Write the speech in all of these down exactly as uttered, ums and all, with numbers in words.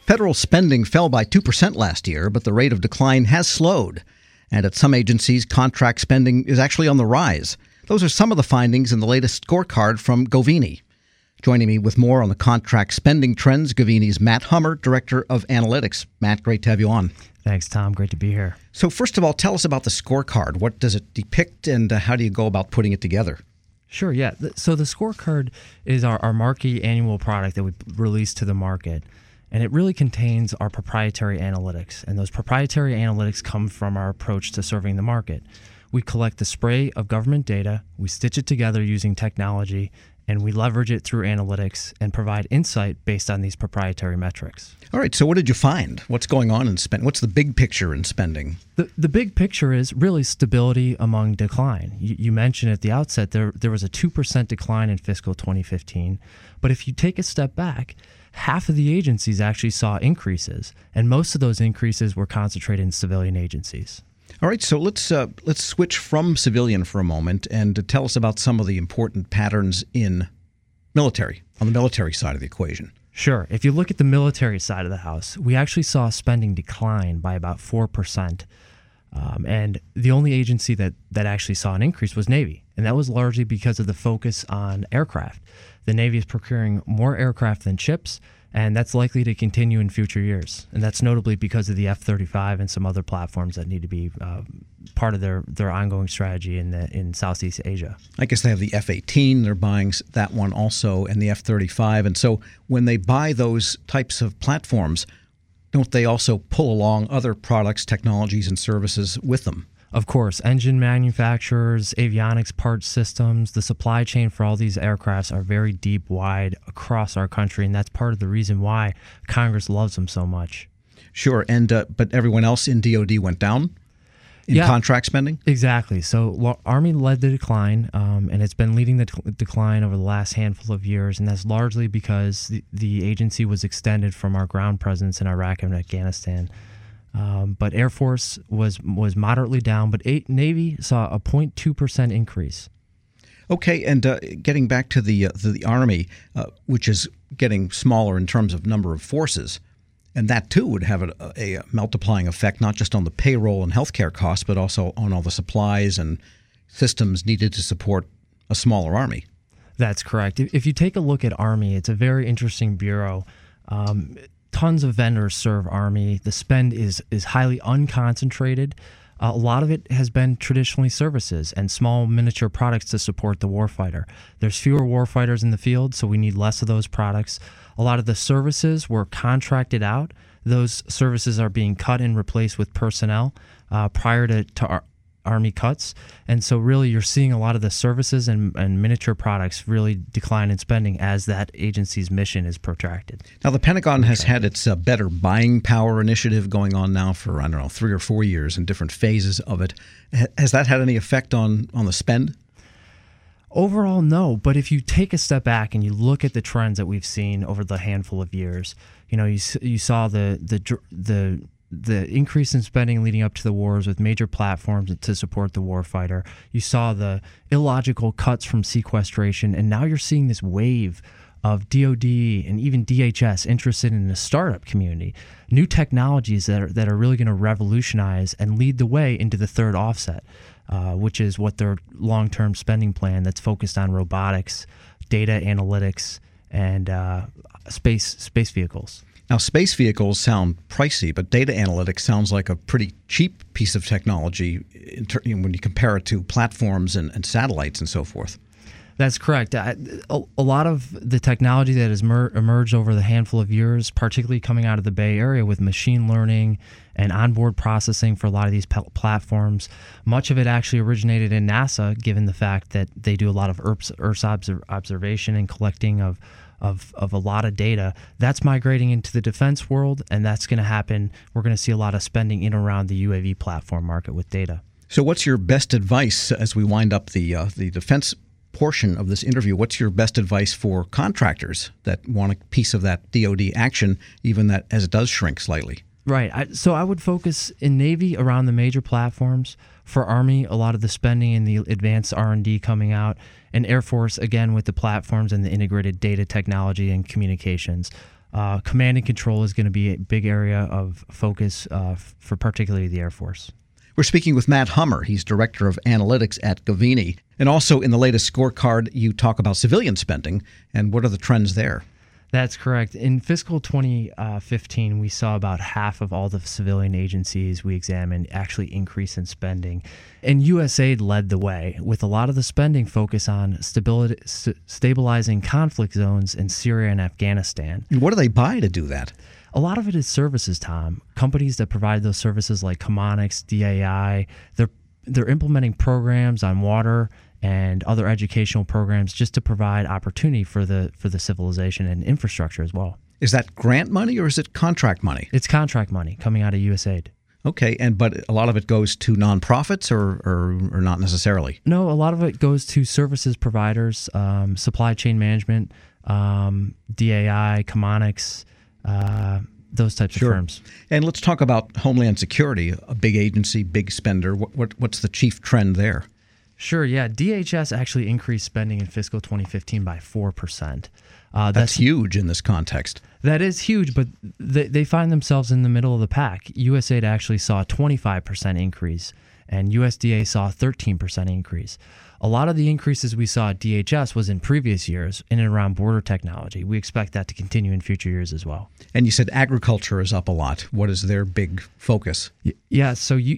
Federal spending fell by two percent last year, but the rate of decline has slowed. And at some agencies, contract spending is actually on the rise. Those are some of the findings in the latest scorecard from Govini. Joining me with more on the contract spending trends, Govini's Matt Hummer, Director of Analytics. Matt, great to have you on. Thanks, Tom. Great to be here. So first of all, tell us about the scorecard. What does it depict, and uh, how do you go about putting it together? Sure, yeah. So the scorecard is our, our marquee annual product that we release to the market. And it really contains our proprietary analytics. And those proprietary analytics come from our approach to serving the market. We collect the spray of government data, we stitch it together using technology, and we leverage it through analytics and provide insight based on these proprietary metrics. All right, so what did you find? What's going on in spending? What's the big picture in spending? The the big picture is really stability among decline. You, you mentioned at the outset there there was a two percent decline in fiscal twenty fifteen. But if you take a step back, half of the agencies actually saw increases, and most of those increases were concentrated in civilian agencies. All right, so let's uh, let's switch from civilian for a moment and uh, tell us about some of the important patterns in military, on the military side of the equation. Sure. If you look at the military side of the house, we actually saw spending decline by about four percent. Um, and the only agency that, that actually saw an increase was Navy. And that was largely because of the focus on aircraft. The Navy is procuring more aircraft than ships, and that's likely to continue in future years. And that's notably because of the F thirty-five and some other platforms that need to be uh, part of their, their ongoing strategy in the, in Southeast Asia. I guess they have the F eighteen. They're buying that one also, and the F thirty-five. And so when they buy those types of platforms, don't they also pull along other products, technologies, and services with them? Of course, engine manufacturers, avionics parts systems, the supply chain for all these aircrafts are very deep, wide across our country, and that's part of the reason why Congress loves them so much. Sure, and uh, but everyone else in D O D went down in yeah, contract spending? Exactly. So lo- Army led the decline, um, and it's been leading the t- decline over the last handful of years, and that's largely because the, the agency was extended from our ground presence in Iraq and Afghanistan. Um, but Air Force was was moderately down, but eight, Navy saw a zero point two percent increase. Okay, and uh, getting back to the uh, the, the Army, uh, which is getting smaller in terms of number of forces, and that too would have a, a multiplying effect not just on the payroll and healthcare costs, but also on all the supplies and systems needed to support a smaller Army. That's correct. If you take a look at Army, it's a very interesting bureau. Um, Tons of vendors serve Army. The spend is is highly unconcentrated. Uh, a lot of it has been traditionally services and small miniature products to support the warfighter. There's fewer warfighters in the field, so we need less of those products. A lot of the services were contracted out. Those services are being cut and replaced with personnel uh, prior to, to our Army cuts. And so really you're seeing a lot of the services and, and miniature products really decline in spending as that agency's mission is protracted. Now, the Pentagon has had its uh, Better Buying Power initiative going on now for, I don't know, three or four years in different phases of it. H- has that had any effect on, on the spend? Overall, no. But if you take a step back and you look at the trends that we've seen over the handful of years, you know, you, you saw the the the the increase in spending leading up to the wars with major platforms to support the warfighter. You saw the illogical cuts from sequestration, and now you're seeing this wave of D O D and even D H S interested in the startup community, new technologies that are, that are really going to revolutionize and lead the way into the third offset, uh, which is what their long-term spending plan that's focused on robotics, data analytics, and uh, space space vehicles. Now, space vehicles sound pricey, but data analytics sounds like a pretty cheap piece of technology in ter- you know, when you compare it to platforms and, and satellites and so forth. That's correct. A, a lot of the technology that has mer- emerged over the handful of years, particularly coming out of the Bay Area with machine learning and onboard processing for a lot of these p- platforms, much of it actually originated in NASA, given the fact that they do a lot of Earth's, Earth's obser- observation and collecting of Of, of a lot of data. That's migrating into the defense world, and that's going to happen. We're going to see a lot of spending in and around the U A V platform market with data. So what's your best advice as we wind up the uh, the defense portion of this interview? What's your best advice for contractors that want a piece of that D O D action, even that as it does shrink slightly? Right. I, so I would focus in Navy around the major platforms. For Army, a lot of the spending in the advanced R and D coming out. And Air Force, again, with the platforms and the integrated data technology and communications. Uh, command and control is going to be a big area of focus uh, for particularly the Air Force. We're speaking with Matt Hummer. He's Director of Analytics at Govini. And also in the latest scorecard, you talk about civilian spending. And what are the trends there? That's correct. In fiscal twenty fifteen, we saw about half of all the civilian agencies we examined actually increase in spending. And USAID led the way, with a lot of the spending focus on stability, st- stabilizing conflict zones in Syria and Afghanistan. And what do they buy to do that? A lot of it is services, Tom. Companies that provide those services like Chemonics, D A I, they're, they're implementing programs on water and other educational programs just to provide opportunity for the for the civilization and infrastructure as well. Is that grant money or is it contract money? It's contract money coming out of USAID. Okay, and but a lot of it goes to nonprofits or, or, or not necessarily? No, a lot of it goes to services providers, um, supply chain management, um, D A I, Chemonics, uh, those types Sure. of firms. And let's talk about Homeland Security, a big agency, big spender. What, what What's the chief trend there? Sure, yeah. D H S actually increased spending in fiscal twenty fifteen by four percent. Uh, that's, that's huge in this context. That is huge, but they, they find themselves in the middle of the pack. USAID actually saw a twenty-five percent increase, and U S D A saw a thirteen percent increase. A lot of the increases we saw at D H S was in previous years in and around border technology. We expect that to continue in future years as well. And you said agriculture is up a lot. What is their big focus? Yeah, so U-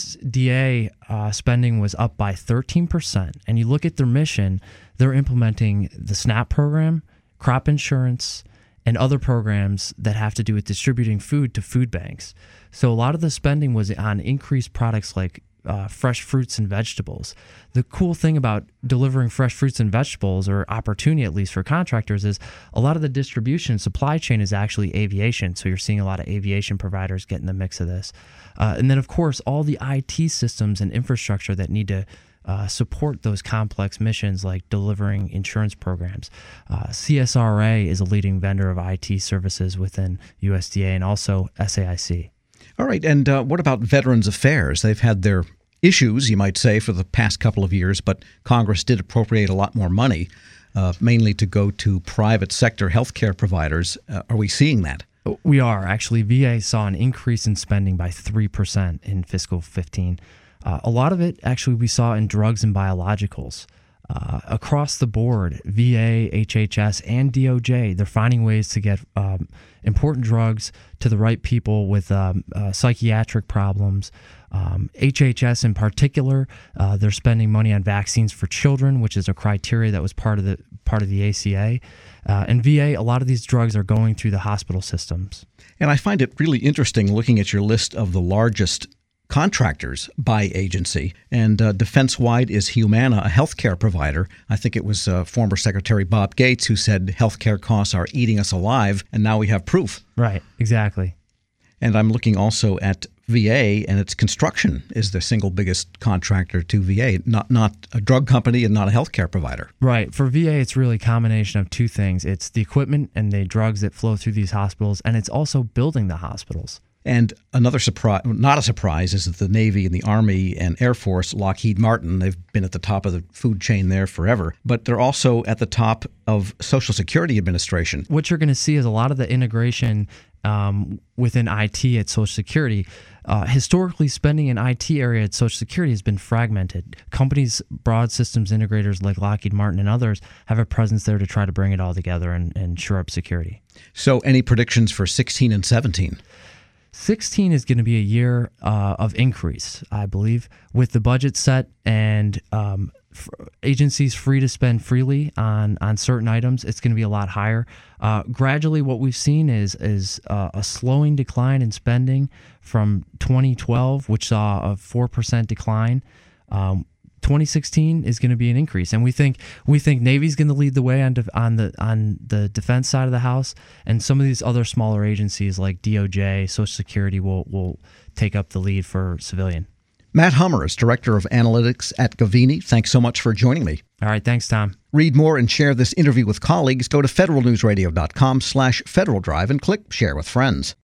USDA uh, spending was up by thirteen percent. And you look at their mission, they're implementing the SNAP program, crop insurance, and other programs that have to do with distributing food to food banks. So a lot of the spending was on increased products like Uh, fresh fruits and vegetables. The cool thing about delivering fresh fruits and vegetables, or opportunity at least for contractors, is a lot of the distribution supply chain is actually aviation. So you're seeing a lot of aviation providers get in the mix of this. Uh, and then, of course, all the I T systems and infrastructure that need to uh, support those complex missions like delivering insurance programs. Uh, C S R A is a leading vendor of I T services within U S D A and also S A I C. All right. And uh, what about Veterans Affairs? They've had their issues, you might say, for the past couple of years, but Congress did appropriate a lot more money, uh, mainly to go to private sector healthcare providers. Uh, are we seeing that? We are. Actually, V A saw an increase in spending by three percent in fiscal fifteen. Uh, a lot of it, actually, we saw in drugs and biologicals. Uh, across the board, V A, H H S, and D O J, they're finding ways to get um, important drugs to the right people with um, uh, psychiatric problems. Um, H H S in particular, uh, they're spending money on vaccines for children, which is a criteria that was part of the part of the A C A. Uh, and V A, a lot of these drugs are going through the hospital systems. And I find it really interesting looking at your list of the largest contractors by agency. And uh, defense-wide is Humana, a healthcare provider. I think it was uh, former Secretary Bob Gates who said healthcare costs are eating us alive, and now we have proof. Right, exactly. And I'm looking also at V A, and its construction is the single biggest contractor to V A, not not a drug company and not a healthcare provider. Right. For V A, it's really a combination of two things. It's the equipment and the drugs that flow through these hospitals, and it's also building the hospitals. And another surprise, not a surprise, is that the Navy and the Army and Air Force, Lockheed Martin, they've been at the top of the food chain there forever, but they're also at the top of Social Security Administration. What you're going to see is a lot of the integration um, within I T at Social Security. Uh, historically, spending in I T area at Social Security has been fragmented. Companies, broad systems integrators like Lockheed Martin and others have a presence there to try to bring it all together and, and shore up security. So any predictions for sixteen and seventeen? sixteen is going to be a year uh, of increase, I believe, with the budget set and um, f- agencies free to spend freely on, on certain items. It's going to be a lot higher. Uh, gradually, what we've seen is is uh, a slowing decline in spending from twenty twelve, which saw a four percent decline. Um, twenty sixteen is going to be an increase, and we think we think Navy's going to lead the way on def, on the on the defense side of the house, and some of these other smaller agencies like D O J, Social Security will will take up the lead for civilian. Matt Hummer is Director of Analytics at Govini. Thanks so much for joining me. All right, thanks, Tom. Read more and share this interview with colleagues. Go to federal news radio dot com slash Federal Drive and click Share with Friends.